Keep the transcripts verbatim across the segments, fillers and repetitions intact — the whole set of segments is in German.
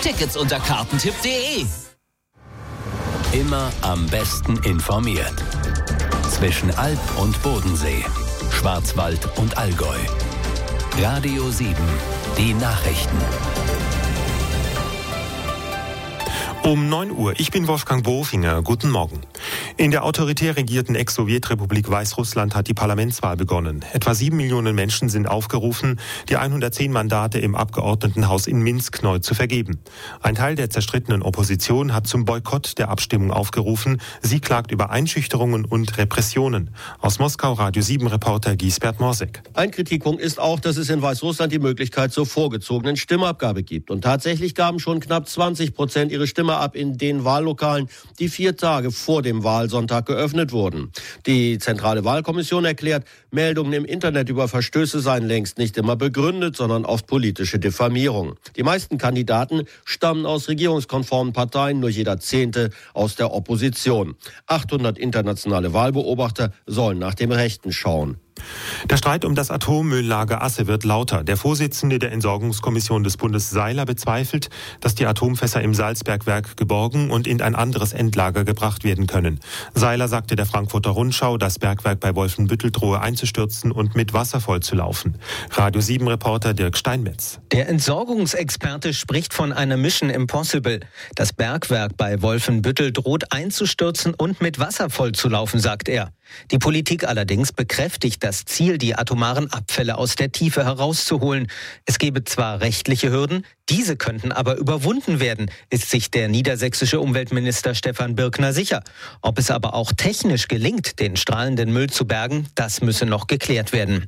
Tickets unter kartentipp punkt de. Immer am besten informiert. Zwischen Alp und Bodensee, Schwarzwald und Allgäu. Radio sieben, die Nachrichten. Um neun Uhr, ich bin Wolfgang Bofinger. Guten Morgen. In der autoritär regierten Ex-Sowjetrepublik Weißrussland hat die Parlamentswahl begonnen. Etwa sieben Millionen Menschen sind aufgerufen, die hundertzehn Mandate im Abgeordnetenhaus in Minsk neu zu vergeben. Ein Teil der zerstrittenen Opposition hat zum Boykott der Abstimmung aufgerufen. Sie klagt über Einschüchterungen und Repressionen. Aus Moskau Radio sieben Reporter Giesbert Morsek. Ein Kritikpunkt ist auch, dass es in Weißrussland die Möglichkeit zur vorgezogenen Stimmabgabe gibt. Und tatsächlich gaben schon knapp zwanzig Prozent ihre Stimme ab in den Wahllokalen, die vier Tage vor dem Wahlsonntag geöffnet wurden. Die Zentrale Wahlkommission erklärt, Meldungen im Internet über Verstöße seien längst nicht immer begründet, sondern oft politische Diffamierung. Die meisten Kandidaten stammen aus regierungskonformen Parteien, nur jeder Zehnte aus der Opposition. achthundert internationale Wahlbeobachter sollen nach dem Rechten schauen. Der Streit um das Atommülllager Asse wird lauter. Der Vorsitzende der Entsorgungskommission des Bundes Seiler bezweifelt, dass die Atomfässer im Salzbergwerk geborgen und in ein anderes Endlager gebracht werden können. Seiler sagte der Frankfurter Rundschau, das Bergwerk bei Wolfenbüttel drohe einzustürzen und mit Wasser vollzulaufen. Radio sieben Reporter Dirk Steinmetz. Der Entsorgungsexperte spricht von einer Mission Impossible. Das Bergwerk bei Wolfenbüttel droht einzustürzen und mit Wasser vollzulaufen, sagt er. Die Politik allerdings bekräftigt das Ziel, die atomaren Abfälle aus der Tiefe herauszuholen. Es gebe zwar rechtliche Hürden, diese könnten aber überwunden werden, ist sich der niedersächsische Umweltminister Stefan Birkner sicher. Ob es aber auch technisch gelingt, den strahlenden Müll zu bergen, das müsse noch geklärt werden.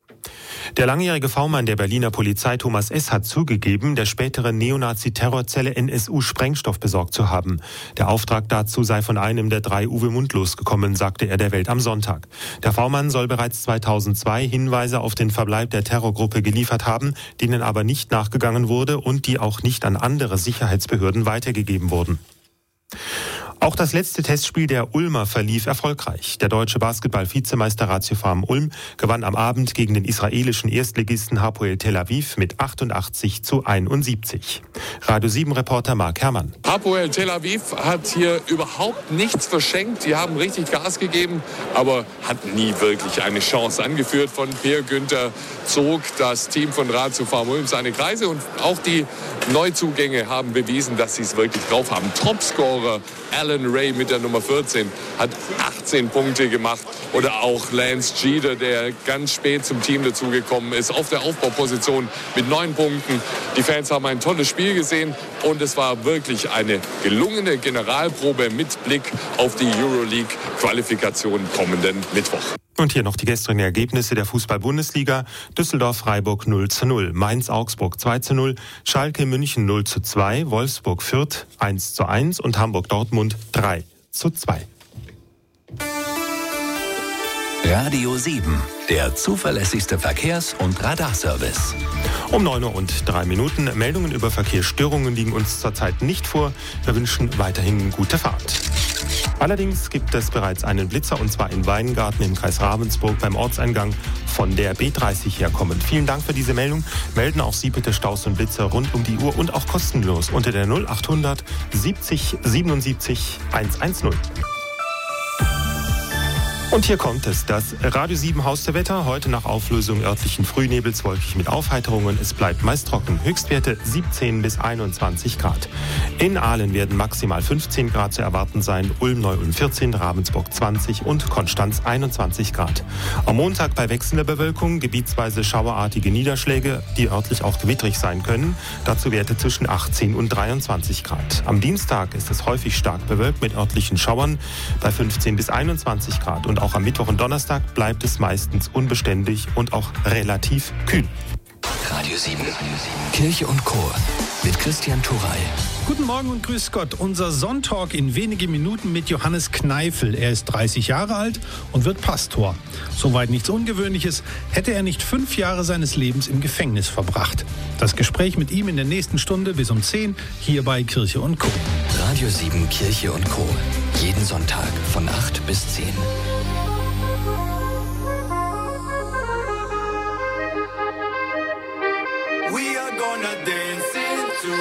Der langjährige V-Mann der Berliner Polizei Thomas S. hat zugegeben, der späteren Neonazi-Terrorzelle N S U Sprengstoff besorgt zu haben. Der Auftrag dazu sei von einem der drei Uwe Mundlos gekommen, sagte er der Welt am Sonntag. Der V-Mann soll bereits zweitausendzwei Hinweise auf den Verbleib der Terrorgruppe geliefert haben, denen aber nicht nachgegangen wurde und die auch nicht an andere Sicherheitsbehörden weitergegeben wurden. Auch das letzte Testspiel der Ulmer verlief erfolgreich. Der deutsche Basketball-Vizemeister Ratio Farm Ulm gewann am Abend gegen den israelischen Erstligisten Hapoel Tel Aviv mit achtundachtzig zu einundsiebzig. Radio sieben Reporter Marc Herrmann. Hapoel Tel Aviv hat hier überhaupt nichts verschenkt. Die haben richtig Gas gegeben, aber hatten nie wirklich eine Chance. Angeführt von Per Günther zog das Team von Ratio Farm Ulm seine Kreise und auch die Neuzugänge haben bewiesen, dass sie es wirklich drauf haben. Topscorer Alan Ray mit der Nummer vierzehn hat achtzehn Punkte gemacht. Oder auch Lance Jeter, der ganz spät zum Team dazugekommen ist, auf der Aufbauposition mit neun Punkten. Die Fans haben ein tolles Spiel gesehen und es war wirklich eine gelungene Generalprobe mit Blick auf die Euroleague-Qualifikation kommenden Mittwoch. Und hier noch die gestrigen Ergebnisse der Fußball-Bundesliga. Düsseldorf-Freiburg null zu null, Mainz-Augsburg zwei zu null, Schalke-München null zu zwei, Wolfsburg-Fürth eins zu eins und Hamburg-Dortmund drei zu zwei. Radio sieben, der zuverlässigste Verkehrs- und Radarservice. Um neun Uhr und drei Minuten. Meldungen über Verkehrsstörungen liegen uns zurzeit nicht vor. Wir wünschen weiterhin gute Fahrt. Allerdings gibt es bereits einen Blitzer, und zwar in Weingarten im Kreis Ravensburg beim Ortseingang von der B dreißig herkommend. Vielen Dank für diese Meldung. Melden auch Sie bitte Staus und Blitzer rund um die Uhr und auch kostenlos unter der null achthundert siebzig siebenundsiebzig hundertzehn. Und hier kommt es, das Radio sieben Haus der Wetter. Heute nach Auflösung örtlichen Frühnebels wolkig mit Aufheiterungen. Es bleibt meist trocken. Höchstwerte siebzehn bis einundzwanzig Grad. In Aalen werden maximal fünfzehn Grad zu erwarten sein. Ulm, Neu-Ulm vierzehn, Ravensburg zwanzig und Konstanz einundzwanzig Grad. Am Montag bei wechselnder Bewölkung gebietsweise schauerartige Niederschläge, die örtlich auch gewittrig sein können. Dazu Werte zwischen achtzehn und dreiundzwanzig Grad. Am Dienstag ist es häufig stark bewölkt mit örtlichen Schauern bei fünfzehn bis einundzwanzig Grad. Und auch am Mittwoch und Donnerstag bleibt es meistens unbeständig und auch relativ kühl. Radio sieben, Kirche und Chor mit Christian Turey. Guten Morgen und grüß Gott. Unser Sonntalk in wenigen Minuten mit Johannes Kneifel. Er ist dreißig Jahre alt und wird Pastor. Soweit nichts Ungewöhnliches, hätte er nicht fünf Jahre seines Lebens im Gefängnis verbracht. Das Gespräch mit ihm in der nächsten Stunde bis um zehn hier bei Kirche und Co. Radio sieben, Kirche und Co. Jeden Sonntag von acht bis zehn. We are gonna dance into the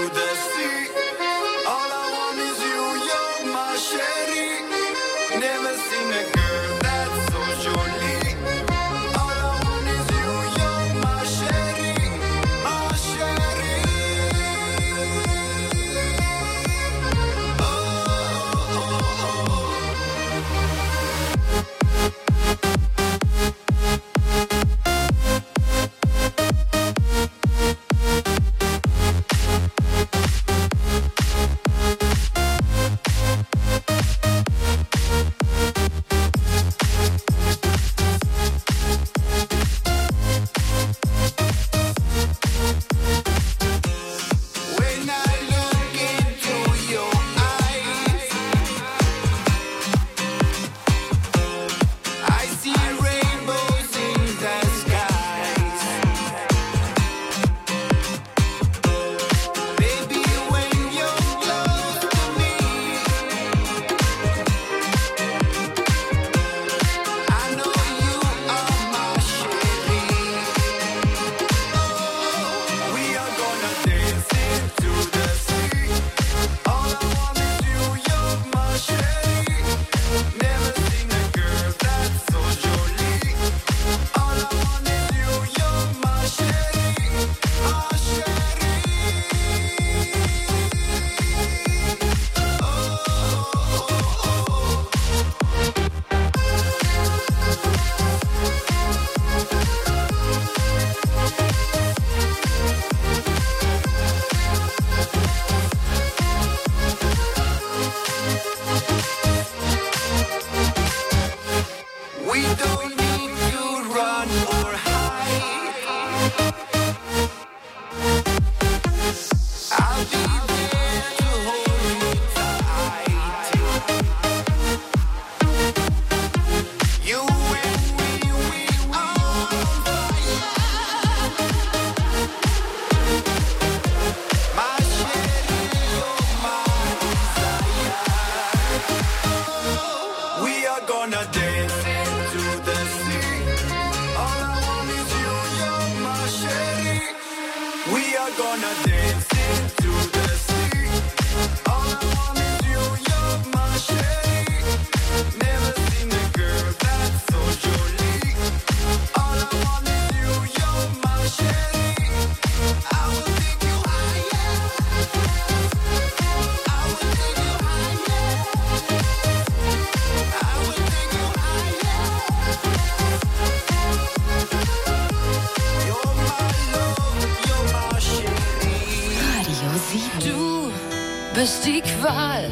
bist die Qual.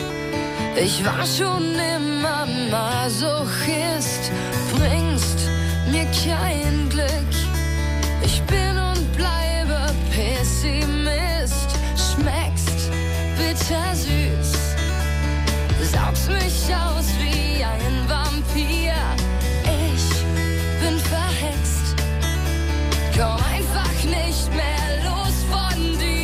Ich war schon immer Masochist, bringst mir kein Glück. Ich bin und bleibe Pessimist, schmeckst bittersüß, saugst mich aus wie ein Vampir. Ich bin verhext, komm einfach nicht mehr los von dir.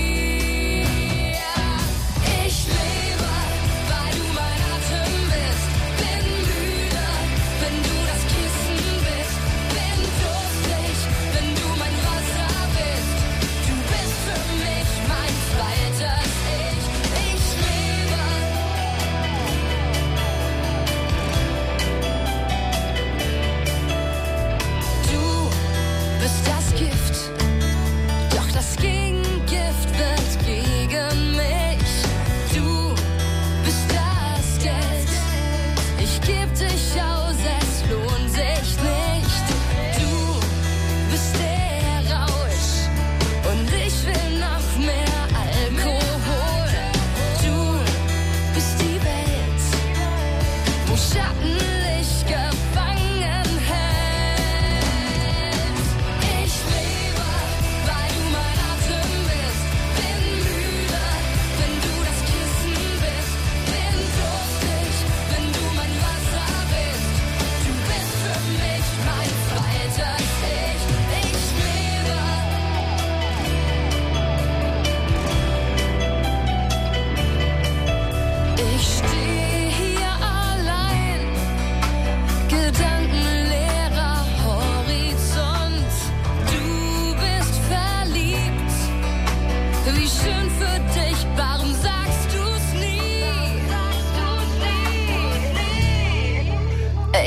Ich lebe, weil du mein Atem bist, bin müde, wenn du das Kissen bist, bin durstig, wenn du mein Wasser bist. Du bist für mich mein zweites Ich. Ich lebe. Du bist das Gift,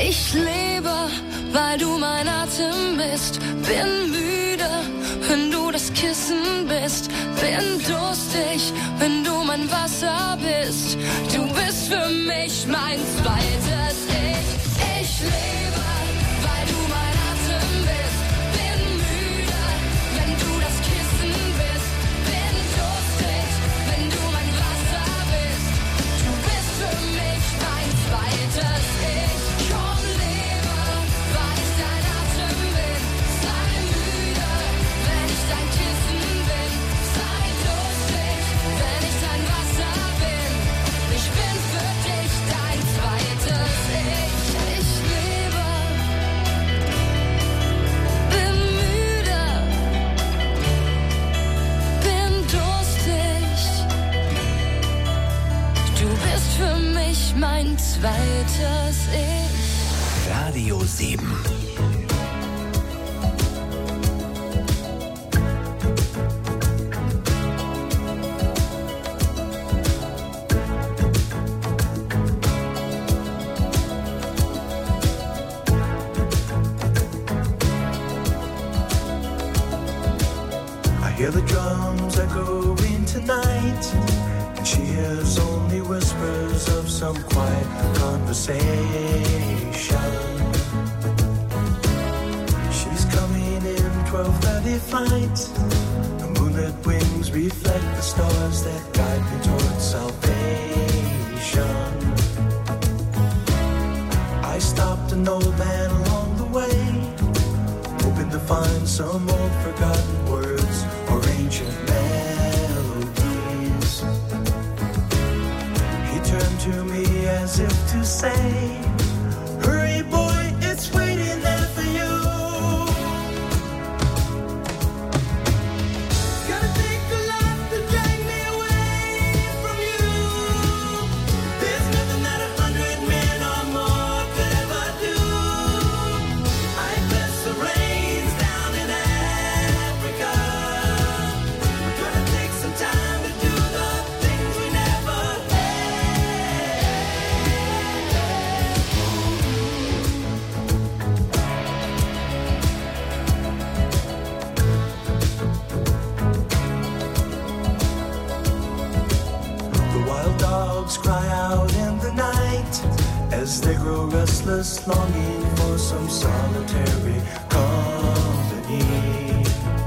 Ich lebe, weil du mein Atem bist. Bin müde, wenn du das Kissen bist. Bin durstig, wenn du mein Wasser bist. Du bist für mich mein zweites Ich. Ich lebe, weil du mein Atem bist. Bin müde, wenn du das Kissen bist. Bin durstig, wenn du mein Wasser bist. Du bist für mich mein zweites Ich. Komm, lebe, weil ich dein Atem bin. Sei müde, wenn ich dein Kissen bin. Sei durstig, wenn ich dein Wasser bin. Ich bin für dich dein zweites Ich. Ich lebe, bin müde, bin durstig. Du bist für mich mein zweites Ich. Radio sieben. I hear the drums echoing tonight, and she hears only whispers of some quiet conversation. She's coming in twelve thirty flight. The moonlit wings reflect the stars that guide me towards salvation. I stopped an old man along the way, hoping to find some old forgotten words or ancient melodies. He turned to me as if to say, hurry boy, it's waiting there for you. Gonna take a lot to drag me away from you. There's nothing that a hundred men or more could ever do. I bless the rains down in Africa. We're gonna take some time to do the things we never The wild dogs cry out in the night as they grow restless, longing for some solitary company.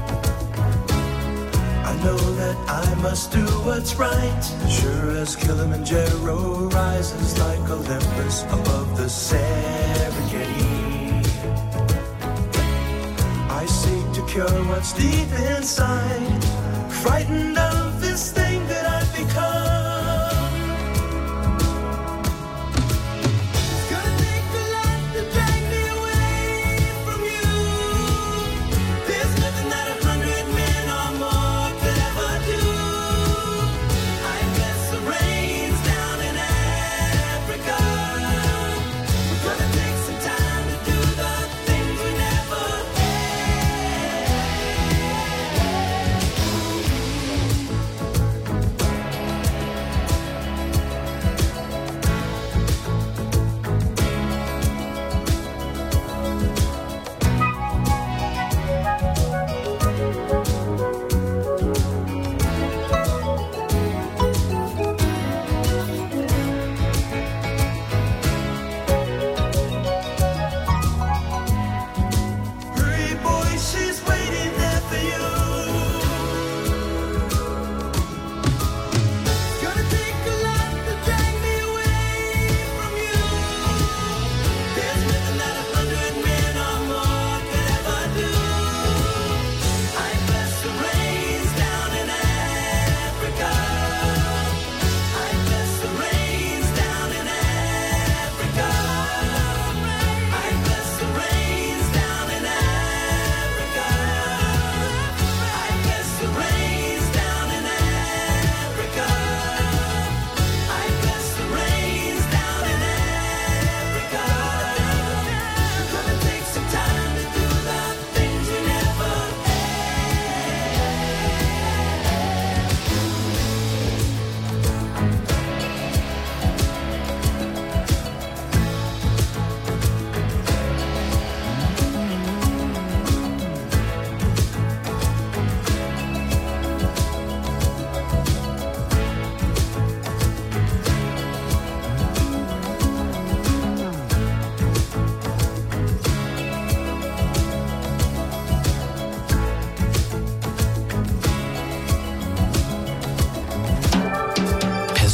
I know that I must do what's right, sure as Kilimanjaro rises like Olympus above the Serengeti. I seek to cure what's deep inside, frightened of this thing that I've become. It's gonna take a lot to drag me away from you. There's nothing that a hundred men or more could ever do. I bless the rains down in Africa. We're gonna take some time to do the things we never had.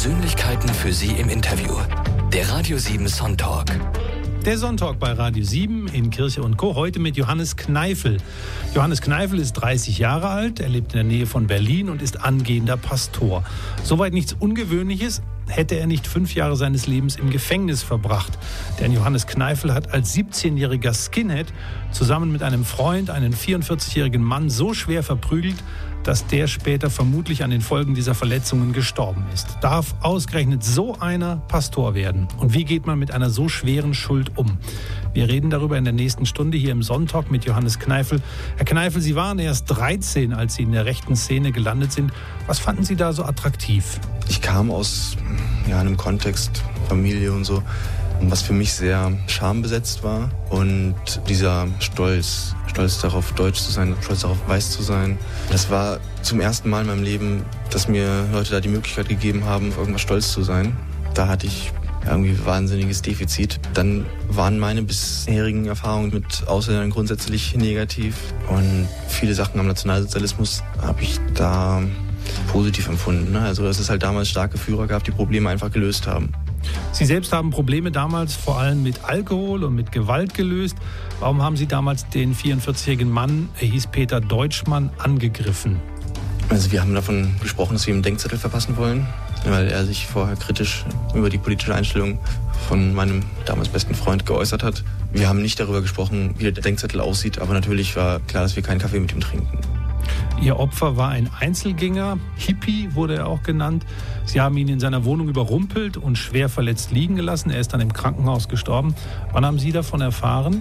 Persönlichkeiten für Sie im Interview. Der Radio sieben Sonntag. Der Sonntag bei Radio sieben in Kirche und Co. Heute mit Johannes Kneifel. Johannes Kneifel ist dreißig Jahre alt, er lebt in der Nähe von Berlin und ist angehender Pastor. Soweit nichts Ungewöhnliches, hätte er nicht fünf Jahre seines Lebens im Gefängnis verbracht. Denn Johannes Kneifel hat als siebzehnjähriger Skinhead zusammen mit einem Freund einen vierundvierzigjährigen Mann so schwer verprügelt, dass der später vermutlich an den Folgen dieser Verletzungen gestorben ist. Darf ausgerechnet so einer Pastor werden? Und wie geht man mit einer so schweren Schuld um? Wir reden darüber in der nächsten Stunde hier im Sonntag mit Johannes Kneifel. Herr Kneifel, Sie waren erst dreizehn, als Sie in der rechten Szene gelandet sind. Was fanden Sie da so attraktiv? Ich kam aus ja, einem Kontext, Familie und so, was für mich sehr schambesetzt war. Und dieser Stolz, stolz darauf, deutsch zu sein, stolz darauf, weiß zu sein. Das war zum ersten Mal in meinem Leben, dass mir Leute da die Möglichkeit gegeben haben, auf irgendwas stolz zu sein. Da hatte ich irgendwie ein wahnsinniges Defizit. Dann waren meine bisherigen Erfahrungen mit Ausländern grundsätzlich negativ. Und viele Sachen am Nationalsozialismus habe ich da positiv empfunden. Also dass es halt damals starke Führer gab, die Probleme einfach gelöst haben. Sie selbst haben Probleme damals vor allem mit Alkohol und mit Gewalt gelöst. Warum haben Sie damals den vierundvierzigjährigen Mann, er hieß Peter Deutschmann, angegriffen? Also wir haben davon gesprochen, dass wir ihm einen Denkzettel verpassen wollen, weil er sich vorher kritisch über die politische Einstellung von meinem damals besten Freund geäußert hat. Wir haben nicht darüber gesprochen, wie der Denkzettel aussieht, aber natürlich war klar, dass wir keinen Kaffee mit ihm trinken. Ihr Opfer war ein Einzelgänger, Hippie wurde er auch genannt. Sie haben ihn in seiner Wohnung überrumpelt und schwer verletzt liegen gelassen. Er ist dann im Krankenhaus gestorben. Wann haben Sie davon erfahren?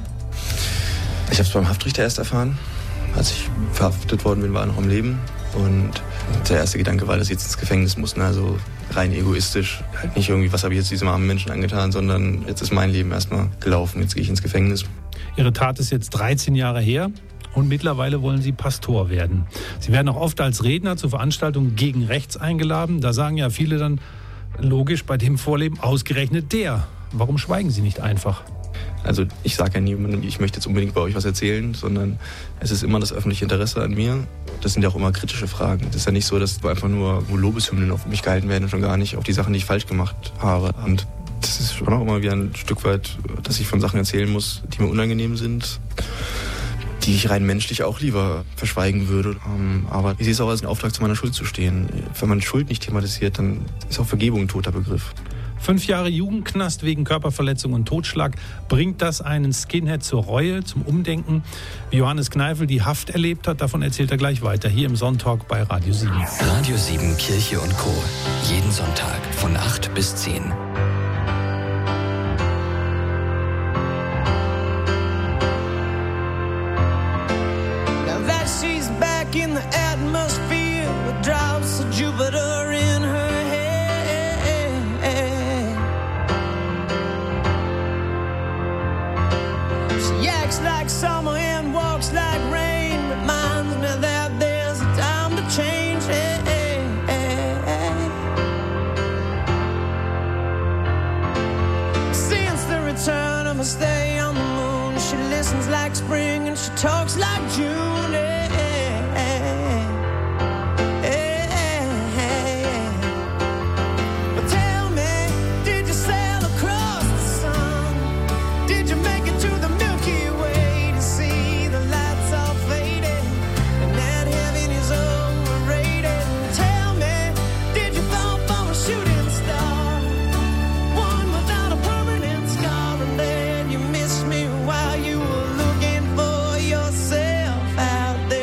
Ich habe es beim Haftrichter erst erfahren. Als ich verhaftet worden bin, war er noch am Leben. Und der erste Gedanke war, dass ich jetzt ins Gefängnis muss. Also rein egoistisch. Halt nicht irgendwie, was habe ich jetzt diesem armen Menschen angetan, sondern jetzt ist mein Leben erstmal gelaufen. Jetzt gehe ich ins Gefängnis. Ihre Tat ist jetzt dreizehn Jahre her. Und mittlerweile wollen Sie Pastor werden. Sie werden auch oft als Redner zu Veranstaltungen gegen rechts eingeladen. Da sagen ja viele dann, logisch, bei dem Vorleben ausgerechnet der. Warum schweigen Sie nicht einfach? Also ich sage ja niemandem, ich möchte jetzt unbedingt bei euch was erzählen, sondern es ist immer das öffentliche Interesse an mir. Das sind ja auch immer kritische Fragen. Das ist ja nicht so, dass einfach nur Lobeshymnen auf mich gehalten werden, schon gar nicht auf die Sachen, die ich falsch gemacht habe. Und das ist schon auch immer wieder ein Stück weit, dass ich von Sachen erzählen muss, die mir unangenehm sind, die ich rein menschlich auch lieber verschweigen würde. Aber ich sehe es auch als einen Auftrag, zu meiner Schuld zu stehen. Wenn man Schuld nicht thematisiert, dann ist auch Vergebung ein toter Begriff. Fünf Jahre Jugendknast wegen Körperverletzung und Totschlag. Bringt das einen Skinhead zur Reue, zum Umdenken? Wie Johannes Kneifel die Haft erlebt hat, davon erzählt er gleich weiter, hier im Sonntag bei Radio sieben. Radio sieben Kirche und Co. Jeden Sonntag von acht bis zehn. In the atmosphere with drops of Jupiter in her head. She acts like summer and walks like rain. Reminds me that there's a time to change. Since the return of her stay on the moon, she listens like spring and she talks like June. While you were looking for yourself out there.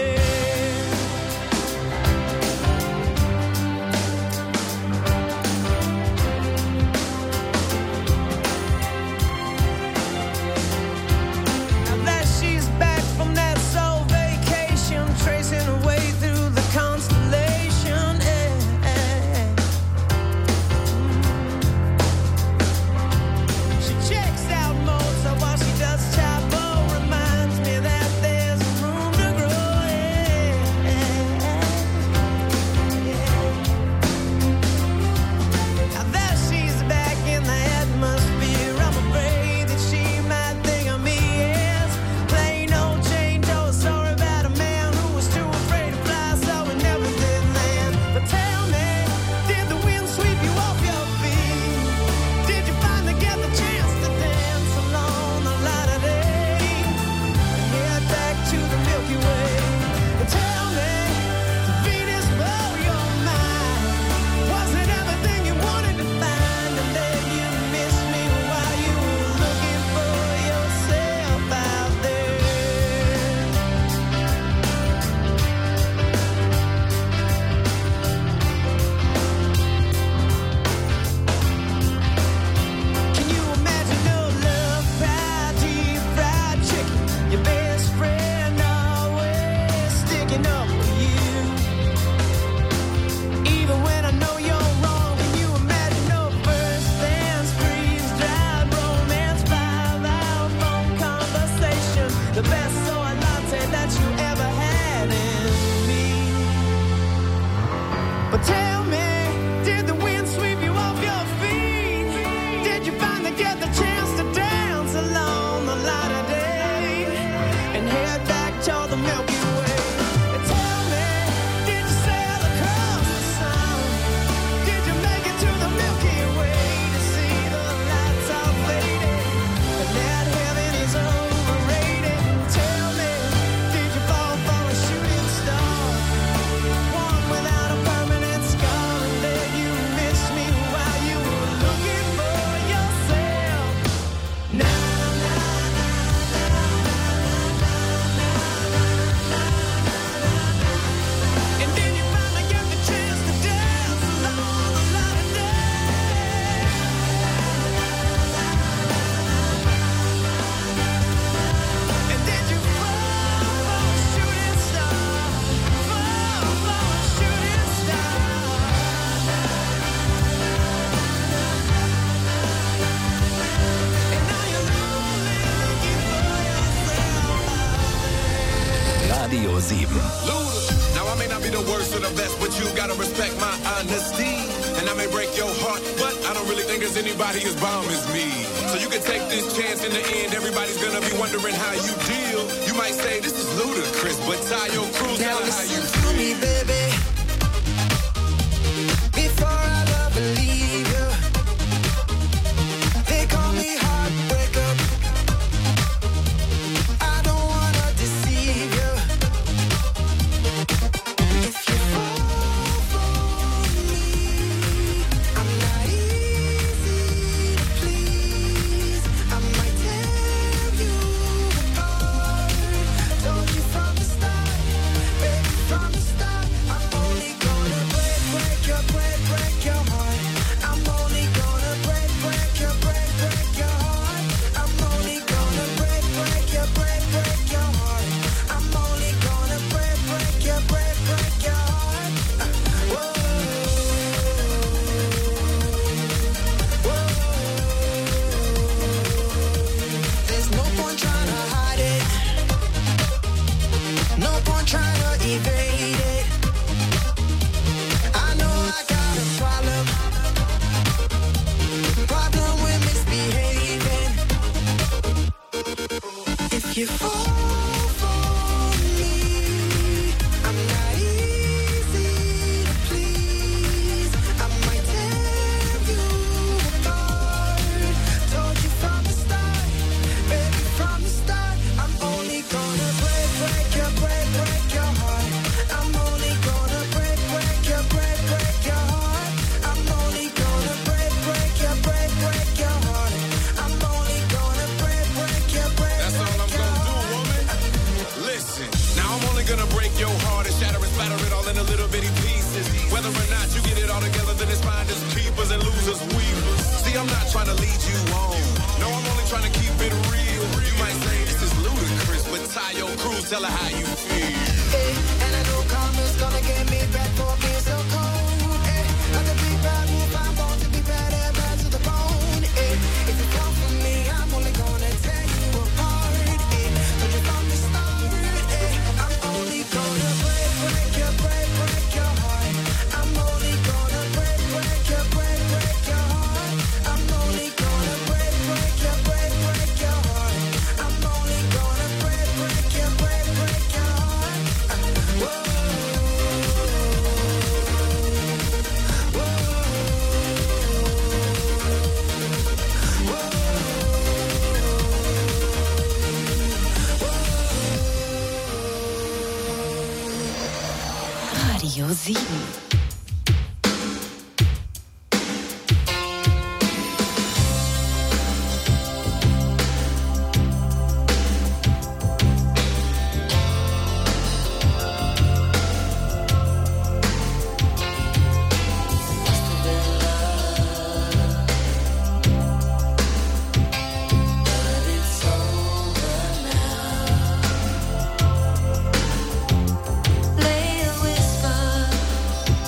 sieben. Now I may not be the worst or the best, but you gotta respect my honesty. And I may break your heart, but I don't really think there's anybody as bomb as me. So you can take this chance. In the end, everybody's gonna be wondering how you deal. You might say this is ludicrous, but tie your crew, tell her how you feel. Me, baby, before I love and leave you. They call me heartbreaker. I don't wanna deceive you. If you fall for me, I'm not easy to please. I might tear you apart. Told you from the start, baby, from the start. I'm only gonna break, break your, break, break your heart. I'm only gonna break, break your, break, break your heart. I'm only gonna break, break your, break, break your heart. I'm only gonna break, break your, break, break your heart. Uh, whoa, whoa. There's no point trying to hide it. No point trying to evade it. I know I got a problem. Problem with misbehaving. If you fall for me, I'm not easy to please. I might tear you apart. Told you from the start, baby, from the start. I'm only gonna break, break your, break, break your heart. I'm only gonna break, break your, break, break your heart. I'm only gonna break, break your, break, break your heart. I'm only gonna break, break your, break, That's all I'm break your gonna do, heart. woman. Listen, now I'm only gonna break your heart and shatter and splatter it all into little bitty pieces. Whether or not you get it all together, then it's finders, keepers, and losers, weavers. See, I'm not trying to lead you on. No, I'm only trying to keep it real. You might say this is ludicrous, but tie your crew, tell her how you feel. Hey, and I know karma's gonna get me back for being so cold. Hey, like a big bad wolf, I'm born to be bad and bad to the bone. Hey, if you come for me, I'm only gonna tear you apart. Hey, told you from the start. Hey, I'm only gonna break, break your, break, break your heart. I'm only gonna break, break your, break, break your heart. I'm only gonna break, break your, break, break your heart. I'm only gonna break, break your, break, break your heart. Uh, whoa, Radio sieben. Lay a whisper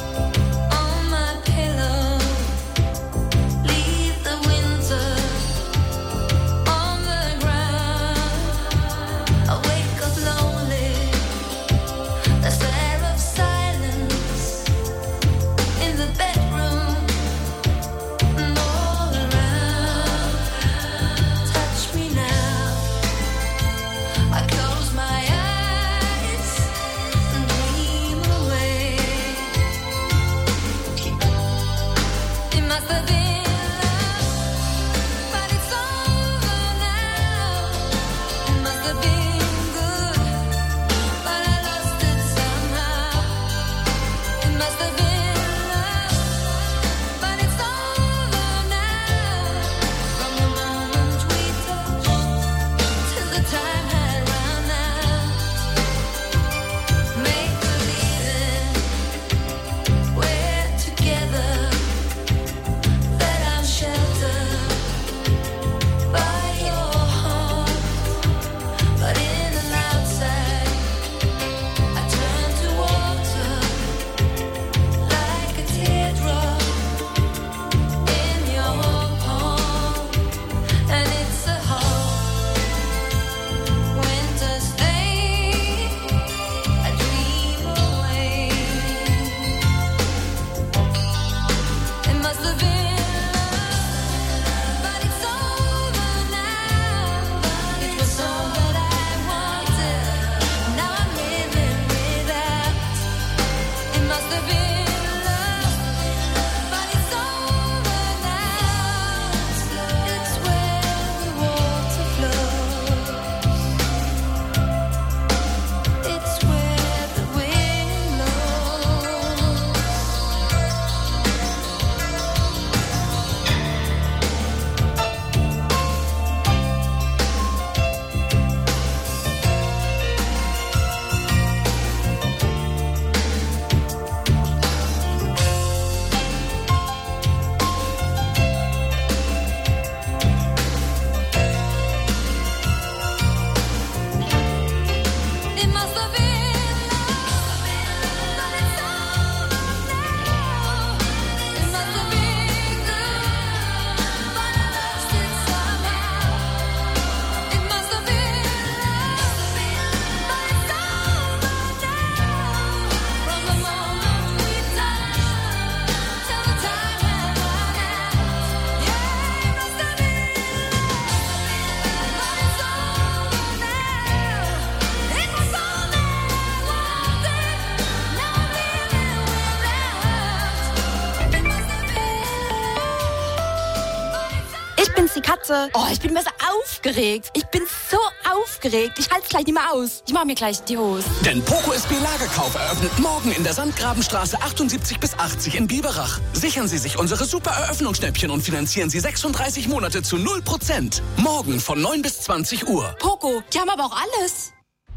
bin's, die Katze. Oh, ich bin immer so aufgeregt. Ich bin so aufgeregt. Ich halte es gleich nicht mehr aus. Ich mache mir gleich die Hose. Denn Poco S B Lagerkauf eröffnet morgen in der Sandgrabenstraße achtundsiebzig bis achtzig in Biberach. Sichern Sie sich unsere super Eröffnungsschnäppchen und finanzieren Sie sechsunddreißig Monate zu null Prozent. Morgen von neun bis zwanzig Uhr. Poco, die haben aber auch alles.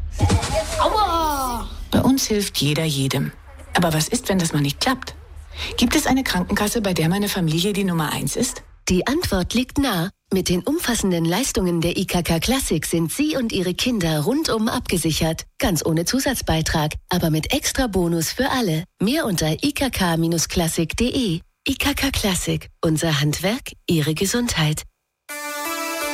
Aua! Bei uns hilft jeder jedem. Aber was ist, wenn das mal nicht klappt? Gibt es eine Krankenkasse, bei der meine Familie die Nummer eins ist? Die Antwort liegt nah. Mit den umfassenden Leistungen der I K K Classic sind Sie und Ihre Kinder rundum abgesichert. Ganz ohne Zusatzbeitrag, aber mit extra Bonus für alle. Mehr unter i k k Bindestrich classic punkt d e. I K K Classic. Unser Handwerk, Ihre Gesundheit.